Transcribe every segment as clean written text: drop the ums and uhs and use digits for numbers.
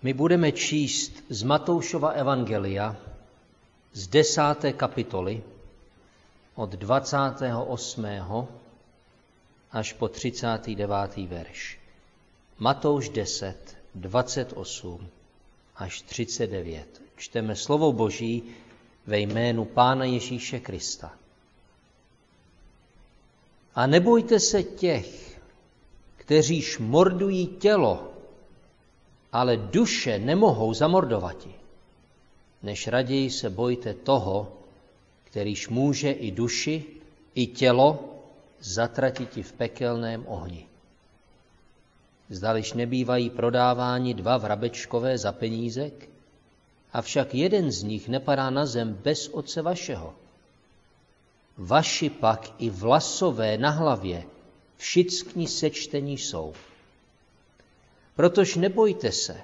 My budeme číst z Matoušova evangelia z 10. kapitoly od 28. až po 39. verš. Matouš 10, 28 až 39. Čteme slovo Boží ve jménu Pána Ježíše Krista. A nebojte se těch, kteří šmordují tělo, ale duše nemohou zamordovati, než raději se bojte toho, kterýž může i duši, i tělo zatratiti v pekelném ohni. Zdališ nebývají prodáváni 2 vrabečkové za penízek, avšak jeden z nich nepadá na zem bez Otce vašeho. Vaši pak i vlasové na hlavě všichni sečtení jsou. Protož nebojte se,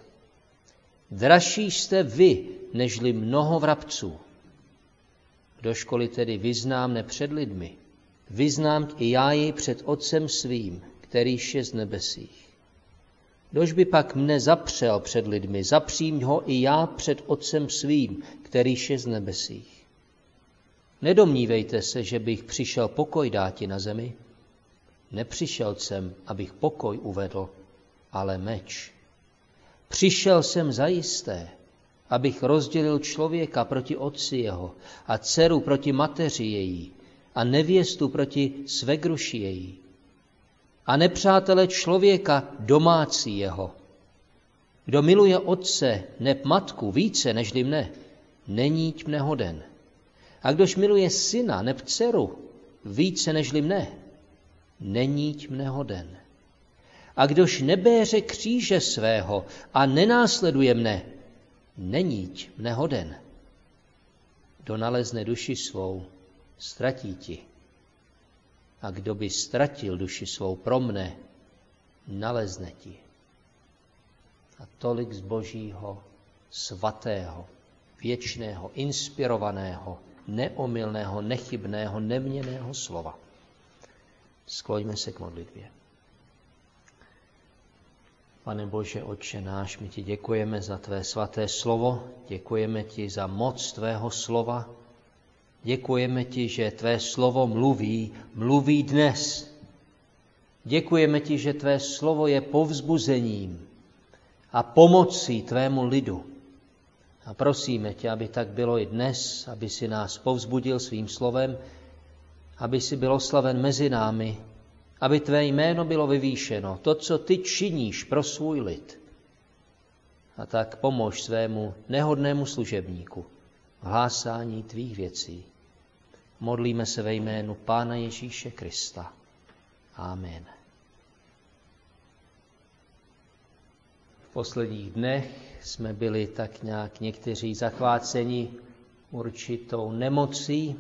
dražší jste vy, nežli mnoho vrabců. Kdožkoliv tedy vyznám mne před lidmi, vyznám i já jej před Otcem svým, kterýž je z nebesích. Kdož by pak mne zapřel před lidmi, zapřím ho i já před Otcem svým, kterýž je z nebesích. Nedomnívejte se, že bych přišel pokoj dáti na zemi. Nepřišel jsem, abych pokoj uvedl, ale meč. Přišel jsem zajisté, abych rozdělil člověka proti otci jeho a dceru proti mateři její a nevěstu proti svegruši její a nepřátele člověka domácí jeho. Kdo miluje otce neb matku více nežli mne, neníť mne hoden. A kdož miluje syna neb dceru více nežli mne, neníť mne hoden. A kdož nebéře kříže svého a nenásleduje mne, neníť mne hoden. Kdo nalezne duši svou, ztratí ti. A kdo by ztratil duši svou pro mne, nalezne ti. A tolik z Božího svatého, věčného, inspirovaného, neomylného, nechybného, neměnného slova. Skloňme se k modlitbě. Pane Bože, Otče náš, my ti děkujeme za tvé svaté slovo, děkujeme ti za moc tvého slova, děkujeme ti, že tvé slovo mluví dnes. Děkujeme ti, že tvé slovo je povzbuzením a pomocí tvému lidu. A prosíme tě, aby tak bylo i dnes, aby si nás povzbudil svým slovem, aby si byl oslaven mezi námi, aby tvé jméno bylo vyvýšeno, to, co ty činíš pro svůj lid. A tak pomož svému nehodnému služebníku v hlásání tvých věcí. Modlíme se ve jménu Pána Ježíše Krista. Amen. V posledních dnech jsme byli tak nějak někteří zachváceni určitou nemocí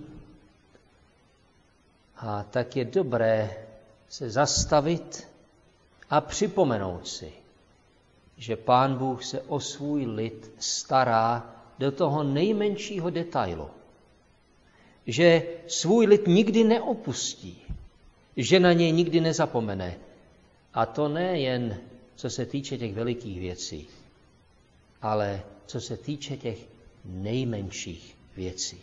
a tak je dobré se zastavit a připomenout si, že Pán Bůh se o svůj lid stará do toho nejmenšího detailu. Že svůj lid nikdy neopustí, že na něj nikdy nezapomene. A to nejen co se týče těch velikých věcí, ale co se týče těch nejmenších věcí.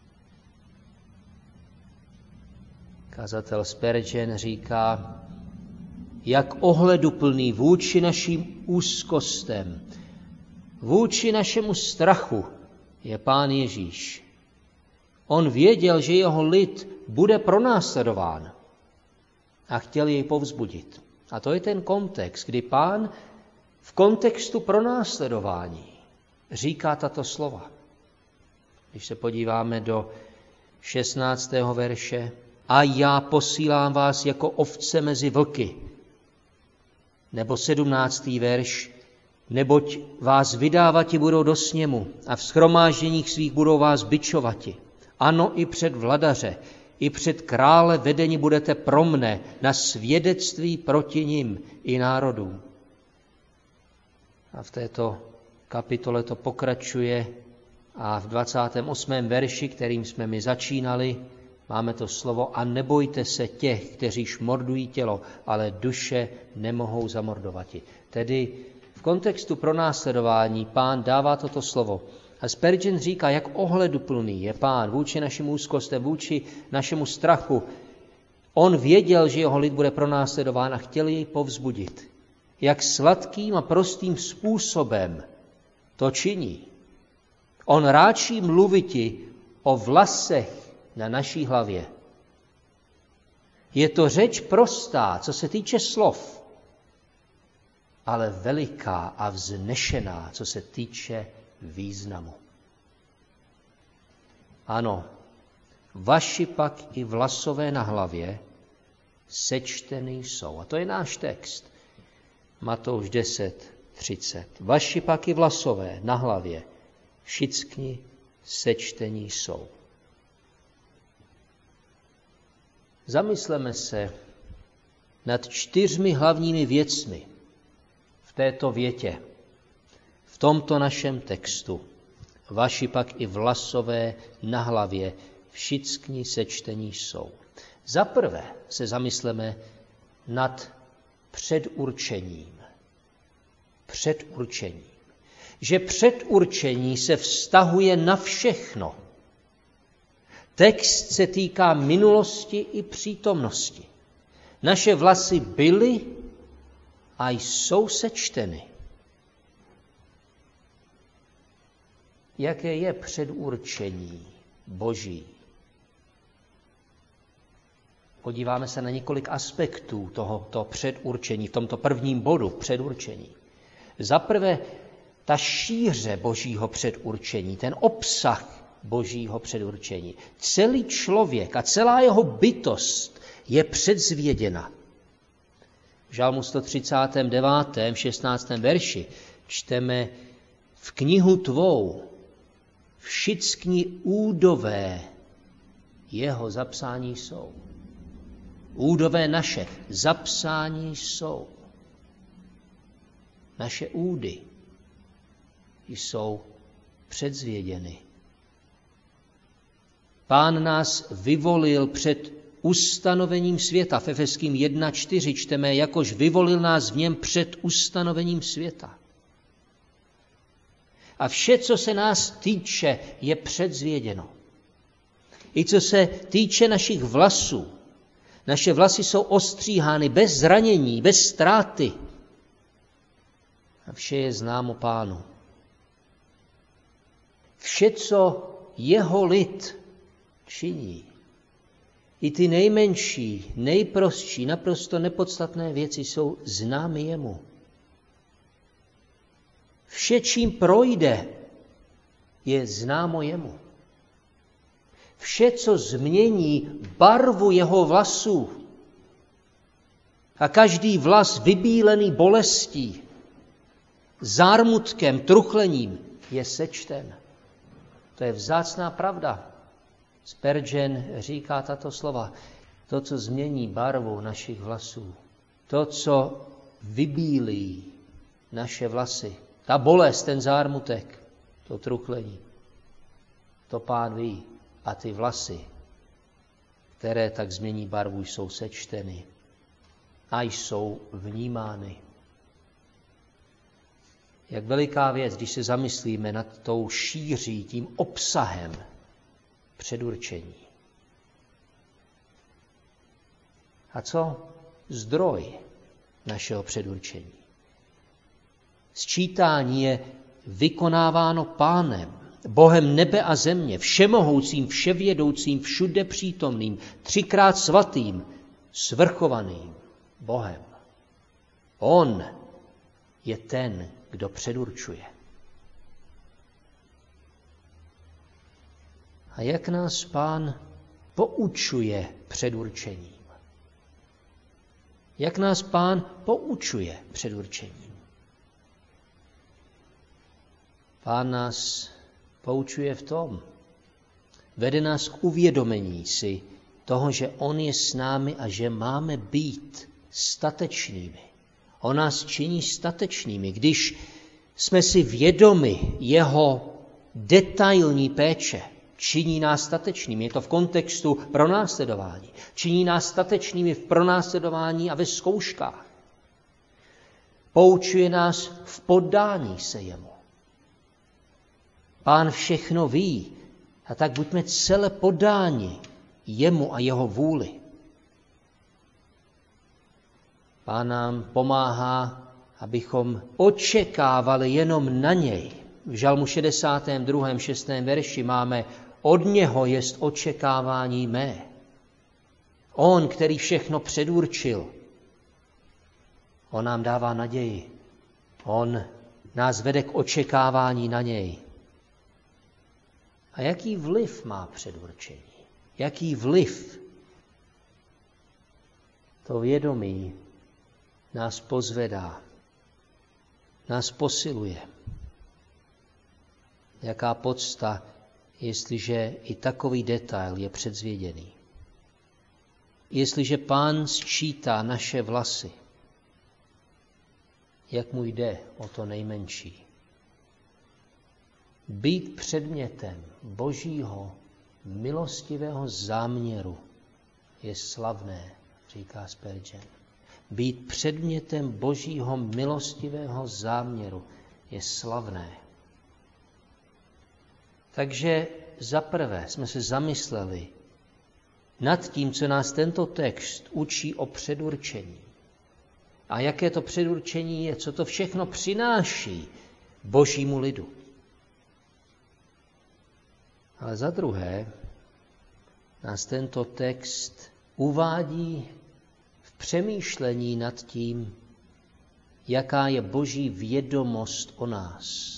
Kazatel Spurgeon říká, jak ohleduplný vůči našim úzkostem, vůči našemu strachu je Pán Ježíš. On věděl, že jeho lid bude pronásledován a chtěl jej povzbudit. A to je ten kontext, kdy Pán v kontextu pronásledování říká tato slova. Když se podíváme do 16. verše, a já posílám vás jako ovce mezi vlky. Nebo 17. verš, neboť vás vydávati budou do sněmu a v shromážděních svých budou vás bičovati. Ano, i před vladaře, i před krále vedeni budete pro mne na svědectví proti nim i národům. A v této kapitole to pokračuje a v 28. verši, kterým jsme my začínali, máme to slovo a nebojte se těch, kteří šmordují tělo, ale duše nemohou zamordovati. Tedy v V kontextu pronásledování Pán dává toto slovo. A Spurgeon říká, jak ohleduplný je Pán vůči našim úzkostem, vůči našemu strachu. On věděl, že jeho lid bude pronásledován a chtěl jej povzbudit. Jak sladkým a prostým způsobem to činí. On ráčí mluviti o vlasech na naší hlavě. Je to řeč prostá, co se týče slov, ale veliká a vznešená, co se týče významu. Ano, vaši pak i vlasové na hlavě sečtený jsou. A to je náš text. Matouš 10:30. Vaši pak i vlasové na hlavě všichni sečtení jsou. Zamysleme se nad 4 hlavními věcmi v této větě, v tomto našem textu. Vaši pak i vlasové na hlavě všichni sečtení jsou. Za prvé se zamysleme nad předurčením. Předurčení. Že předurčení se vztahuje na všechno. Text se týká minulosti i přítomnosti. Naše vlasy byly a jsou sečteny. Jaké je předurčení Boží? Podíváme se na několik aspektů tohoto předurčení, v tomto prvním bodu předurčení. Za prvé, ta šíře Božího předurčení, ten obsah Božího předurčení. Celý člověk a celá jeho bytost je předzvěděna. V Žalmu 139. 16. verši čteme: v knihu tvou všichni údové jeho zapsání jsou. Údové naše zapsání jsou. Naše údy jsou předzvěděny. Pán nás vyvolil před ustanovením světa. V Efeským 1:4 čteme, jakož vyvolil nás v něm před ustanovením světa. A vše, co se nás týče, je předzvěděno. I co se týče našich vlasů. Naše vlasy jsou ostříhány bez zranění, bez ztráty. A vše je známo Pánu. Vše, co jeho lid činí, i ty nejmenší, nejprostší, naprosto nepodstatné věci jsou známy jemu. Vše, čím projde, je známo jemu. Vše, co změní barvu jeho vlasů, a každý vlas vybílený bolestí, zármutkem, truchlením, je sečten. To je vzácná pravda. Spurgeon říká tato slova. To, co změní barvu našich vlasů, to, co vybílí naše vlasy, ta bolest, ten zármutek, to truchlení, to Pán ví. A ty vlasy, které tak změní barvu, jsou sečteny a jsou vnímány. Jak veliká věc, když se zamyslíme nad tou šíří, tím obsahem předurčení. A co zdroj našeho předurčení? Sčítání je vykonáváno Pánem, Bohem nebe a země, všemohoucím, vševědoucím, všude přítomným, 3krát svatým, svrchovaným Bohem. On je ten, kdo předurčuje. A jak nás Pán poučuje předurčením? Jak nás Pán poučuje předurčením? Pán nás poučuje v tom, vede nás k uvědomení si toho, že on je s námi a že máme být statečnými. On nás činí statečnými, když jsme si vědomi jeho detailní péče. Činí nás statečnými. Je to v kontextu pronásledování. Činí nás statečnými v pronásledování a ve zkouškách. Poučuje nás v poddání se jemu. Pán všechno ví, a tak buďme celé poddáni jemu a jeho vůli. Pán nám pomáhá, abychom očekávali jenom na něj. V Žalmu 62. 6. verši máme: od něho jest očekávání mé. On, který všechno předurčil, on nám dává naději. On nás vede k očekávání na něj. A jaký vliv má předurčení? Jaký vliv? To vědomí nás pozvedá, nás posiluje. Jaká podsta, jestliže i takový detail je předzvěděný. Jestliže Pán sčítá naše vlasy, jak mu jde o to nejmenší. Být předmětem Božího milostivého záměru je slavné, říká Spurgeon. Být předmětem Božího milostivého záměru je slavné. Takže zaprvé jsme se zamysleli nad tím, co nás tento text učí o předurčení. A jaké to předurčení je, co to všechno přináší Božímu lidu. Ale za druhé nás tento text uvádí v přemýšlení nad tím, jaká je Boží vědomost o nás.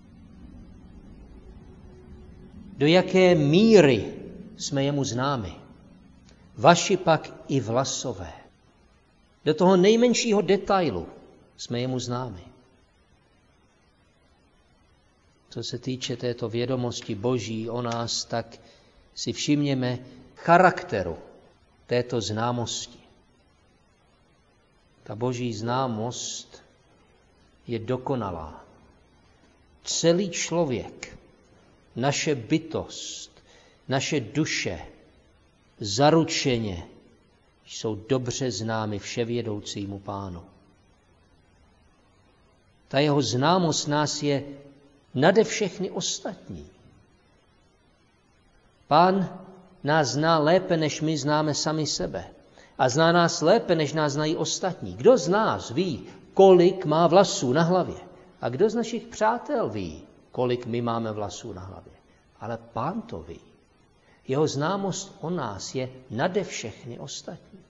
Do jaké míry jsme jemu známi. Vaši pak i vlasové. Do toho nejmenšího detailu jsme jemu známi. Co se týče této vědomosti Boží o nás, tak si všimněme charakteru této známosti. Ta Boží známost je dokonalá. Celý člověk, naše bytost, naše duše, zaručeně jsou dobře známy vševědoucímu Pánu. Ta jeho známost nás je nade všechny ostatní. Pán nás zná lépe, než my známe sami sebe. A zná nás lépe, než nás znají ostatní. Kdo z nás ví, kolik má vlasů na hlavě? A kdo z našich přátel ví, kolik my máme vlasů na hlavě? Ale Pán to ví. Jeho známost o nás je nade všechny ostatní.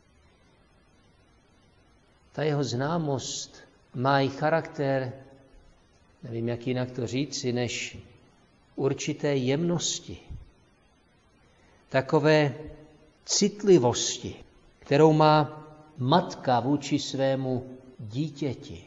Ta jeho známost má i charakter, nevím, jak jinak to říci, než určité jemnosti. Takové citlivosti, kterou má matka vůči svému dítěti.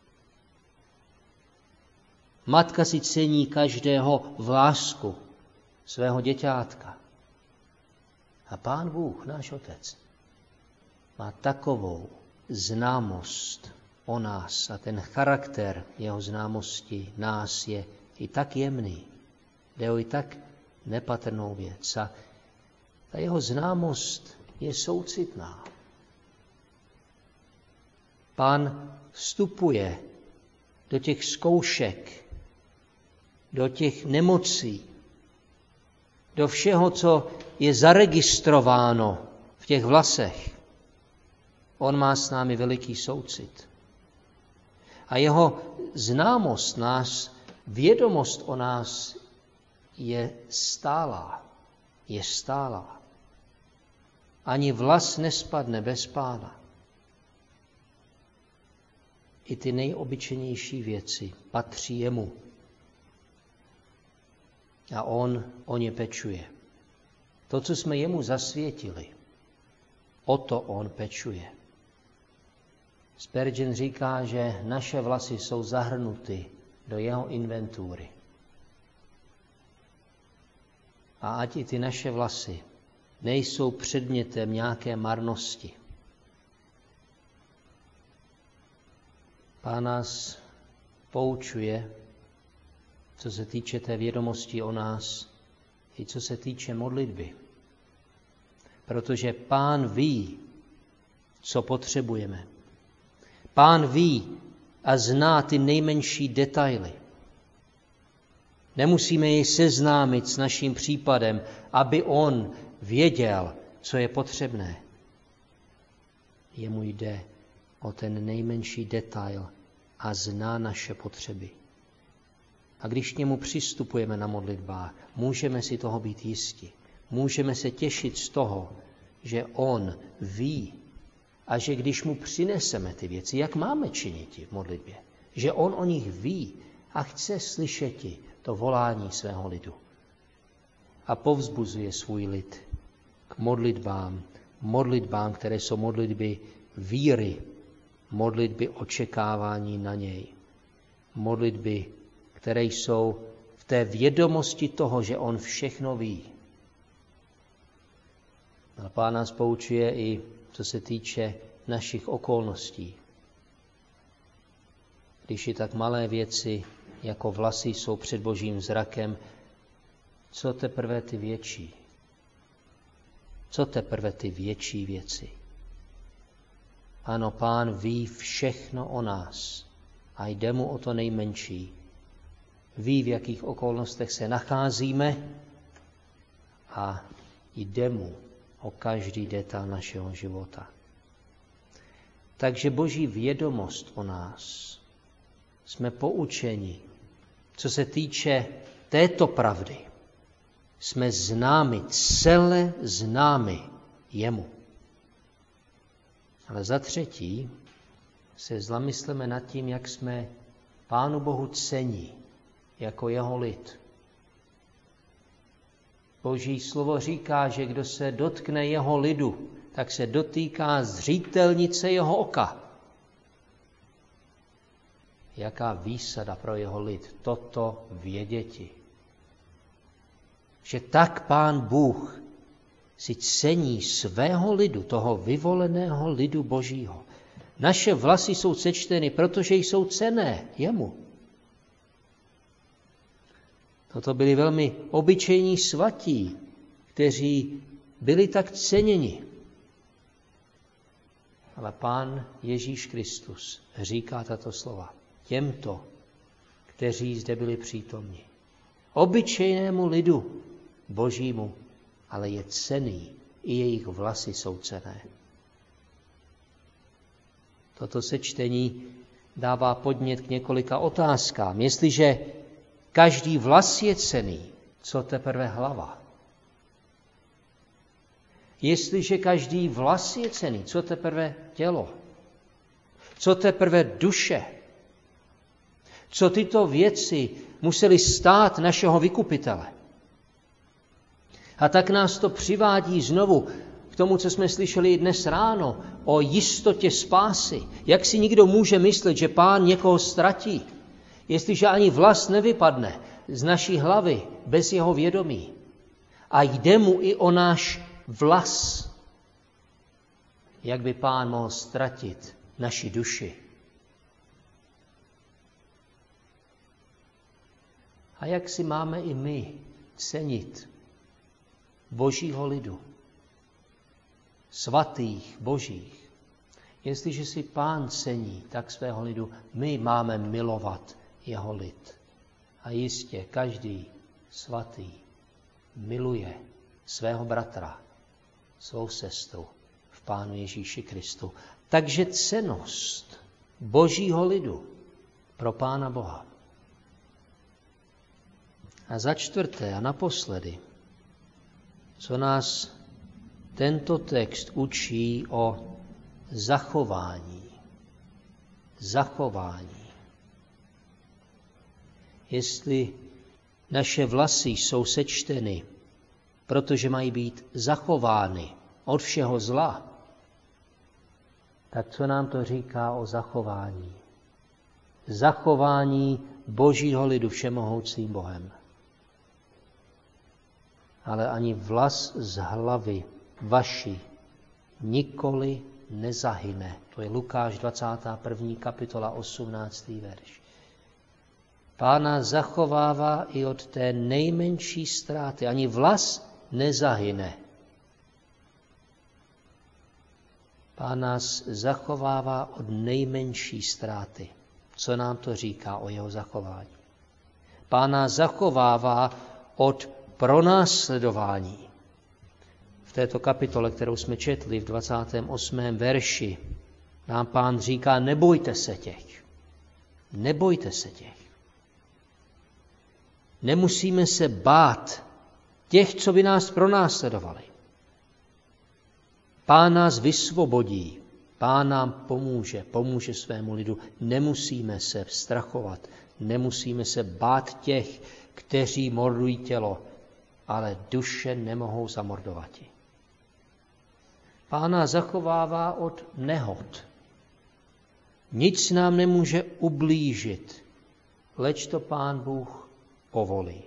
Matka si cení každého vlásku svého děťátka. A Pán Bůh, náš Otec, má takovou známost o nás a ten charakter jeho známosti nás je i tak jemný, jde o i tak nepatrnou věc. A ta jeho známost je soucitná. Pán vstupuje do těch zkoušek, do těch nemocí, do všeho, co je zaregistrováno v těch vlasech. On má s námi veliký soucit. A jeho známost nás, vědomost o nás je stálá. Je stálá. Ani vlas nespadne bez Pána. I ty nejobyčejnější věci patří jemu. A on o ně pečuje. To, co jsme jemu zasvětili, o to on pečuje. Spurgeon říká, že naše vlasy jsou zahrnuty do jeho inventury. A ať i ty naše vlasy nejsou předmětem nějaké marnosti. Pán nás poučuje, co se týče té vědomosti o nás, i co se týče modlitby. Protože Pán ví, co potřebujeme. Pán ví a zná ty nejmenší detaily. Nemusíme jej seznámit s naším případem, aby on věděl, co je potřebné. Jemu jde o ten nejmenší detail a zná naše potřeby. A když k němu přistupujeme na modlitbách, můžeme si toho být jisti. Můžeme se těšit z toho, že on ví a že když mu přineseme ty věci, jak máme činit v modlitbě, že on o nich ví a chce slyšet to volání svého lidu. A povzbuzuje svůj lid k modlitbám, které jsou modlitby víry, modlitby očekávání na něj, modlitby, které jsou v té vědomosti toho, že on všechno ví. A Pán nás poučuje i co se týče našich okolností. Když i tak malé věci jako vlasy jsou před Božím zrakem, co teprve ty větší? Co teprve ty větší věci? Ano, Pán ví všechno o nás a jde mu o to nejmenší. Ví, v jakých okolnostech se nacházíme a jde mu o každý detail našeho života. Takže Boží vědomost o nás, jsme poučeni, co se týče této pravdy, jsme známi, celé známi jemu. Ale za třetí se zamysleme nad tím, jak jsme Pánu Bohu cení jako jeho lid. Boží slovo říká, že kdo se dotkne jeho lidu, tak se dotýká zřetelnice jeho oka. Jaká výsada pro jeho lid, toto věděti. Že tak Pán Bůh si cení svého lidu, toho vyvoleného lidu Božího. Naše vlasy jsou sečteny, protože jsou cenné jemu. Toto byli velmi obyčejní svatí, kteří byli tak ceněni. Ale Pán Ježíš Kristus říká tato slova těmto, kteří zde byli přítomni. Obyčejnému lidu Božímu, ale je cenný, i jejich vlasy jsou cenné. Toto sečtení dává podnět k několika otázkám. Jestliže každý vlas je cenný, co teprve hlava? Jestliže každý vlas je cenný, co teprve tělo? Co teprve duše? Co tyto věci musely stát našeho vykupitele? A tak nás to přivádí znovu k tomu, co jsme slyšeli dnes ráno, o jistotě spásy. Jak si někdo může myslet, že Pán někoho ztratí, jestliže ani vlas nevypadne z naší hlavy bez jeho vědomí. A jde mu i o náš vlas. Jak by Pán mohl ztratit naši duši? A jak si máme i my cenit Božího lidu, svatých Božích? Jestliže si Pán cení tak svého lidu, my máme milovat jeho lid. A jistě každý svatý miluje svého bratra, svou sestru v Pánu Ježíši Kristu. Takže cennost Božího lidu pro Pána Boha. A za čtvrté a naposledy, co nás tento text učí o zachování. Zachování. Jestli naše vlasy jsou sečteny, protože mají být zachovány od všeho zla, tak co nám to říká o zachování? Zachování Božího lidu všemohoucím Bohem. Ale ani vlas z hlavy vaší nikoli nezahyne. To je Lukáš 21. kapitola 18. verš. Pána zachovává i od té nejmenší ztráty. Ani vlas nezahyne. Pán nás zachovává od nejmenší ztráty. Co nám to říká o jeho zachování? Pán nás zachovává od pronásledování. V této kapitole, kterou jsme četli v 28. verši, nám Pán říká, nebojte se těch. Nebojte se těch. Nemusíme se bát těch, co by nás pronásledovali. Pán nás vysvobodí, Pán nám pomůže svému lidu. Nemusíme se strachovat, nemusíme se bát těch, kteří mordují tělo, ale duše nemohou zamordovati. Pán nás zachovává od nehod. Nic nám nemůže ublížit, leč to Pán Bůh povolí.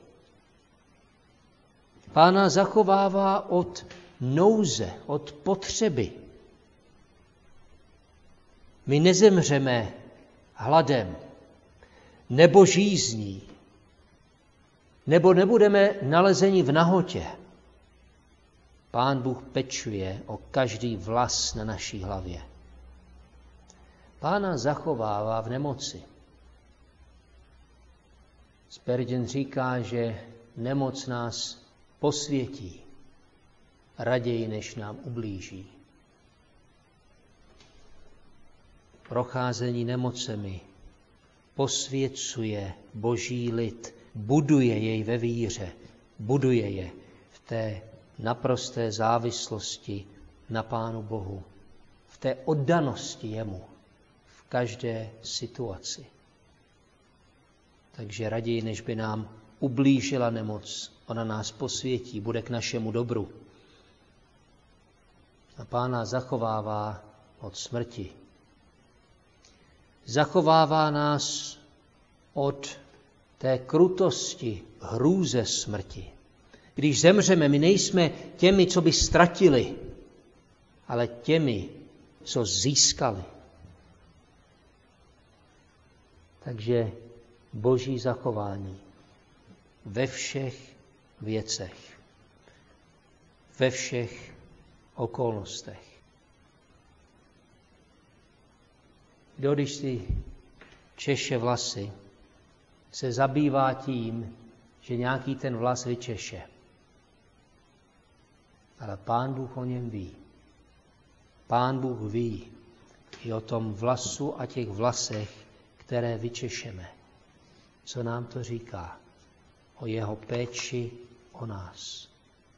Pán nás zachovává od nouze, od potřeby. My nezemřeme hladem, nebo žízní, nebo nebudeme nalezeni v nahotě. Pán Bůh pečuje o každý vlas na naší hlavě. Pán nás zachovává v nemoci. Spurgeon říká, že nemoc nás posvětí raději, než nám ublíží. Procházení nemocemi posvěcuje Boží lid, buduje jej ve víře, buduje je v té naprosté závislosti na Pánu Bohu, v té oddanosti jemu v každé situaci. Takže raději, než by nám ublížila nemoc, ona nás posvětí, bude k našemu dobru. A Pán nás zachovává od smrti. Zachovává nás od té krutosti, hrůze smrti. Když zemřeme, my nejsme těmi, co by ztratili, ale těmi, co získali. Takže Boží zachování ve všech věcech, ve všech okolnostech. Kdo, když si češe vlasy, se zabývá tím, že nějaký ten vlas vyčeše. Ale Pán Bůh o něm ví. Pán Bůh ví i o tom vlasu a těch vlasech, které vyčešeme. Co nám to říká? O jeho péči o nás.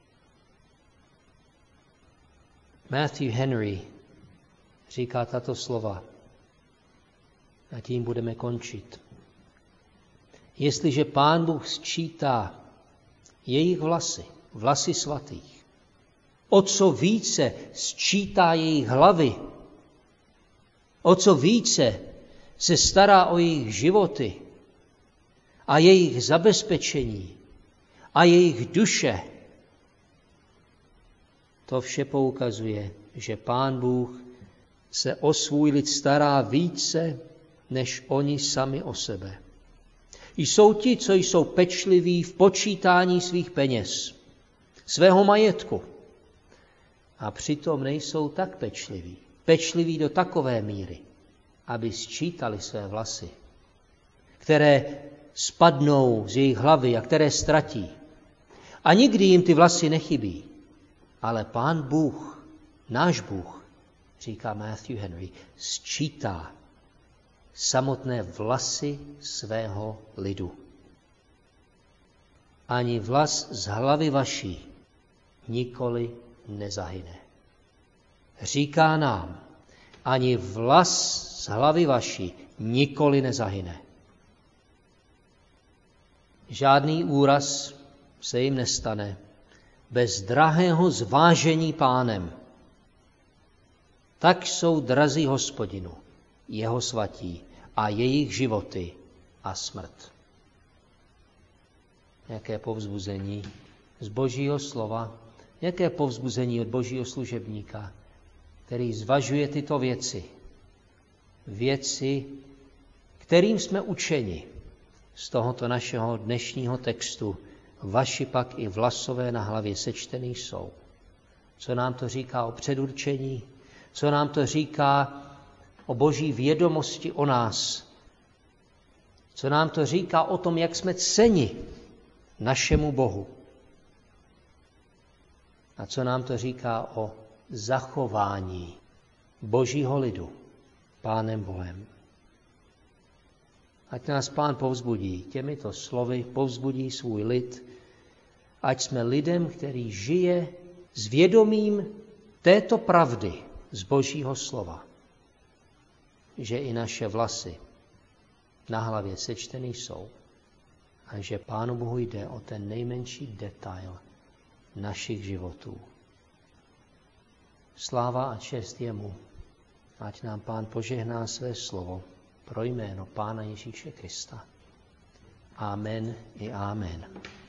Matthew Henry říká tato slova. A tím budeme končit. Jestliže Pán Bůh sčítá jejich vlasy svatých, o co více sčítá jejich hlavy, o co více se stará o jejich životy a jejich zabezpečení a jejich duše, to vše poukazuje, že Pán Bůh se o svůj lid stará více, než oni sami o sebe. Jsou ti, co jsou pečliví v počítání svých peněz, svého majetku. A přitom nejsou tak pečliví. Pečliví do takové míry, aby sčítali své vlasy, které spadnou z jejich hlavy a které ztratí. A nikdy jim ty vlasy nechybí. Ale Pán Bůh, náš Bůh, říká Matthew Henry, sčítá samotné vlasy svého lidu. Ani vlas z hlavy vaší nikoli nezahyne. Říká nám, ani vlas z hlavy vaší nikoli nezahyne. Žádný úraz se jim nestane bez drahého zvážení Pánem. Tak jsou drazí Hospodinu, jeho svatí a jejich životy a smrt. Jaké povzbuzení z Božího slova, jaké povzbuzení od Božího služebníka, který zvažuje tyto věci. Věci, kterým jsme učeni z tohoto našeho dnešního textu. Vaši pak i vlasové na hlavě sečtený jsou. Co nám to říká o předurčení? Co nám to říká o boží vědomosti o nás? Co nám to říká o tom, jak jsme cenni našemu Bohu? A co nám to říká o zachování božího lidu Pánem Bohem? Ať nás Pán povzbudí těmito slovy, povzbudí svůj lid, ať jsme lidem, který žije s vědomím této pravdy z božího slova, že i naše vlasy na hlavě sečtený jsou a že Pánu Bohu jde o ten nejmenší detail našich životů. Sláva a čest jemu, ať nám Pán požehná své slovo pro jméno Pána Ježíše Krista. Amen i amen.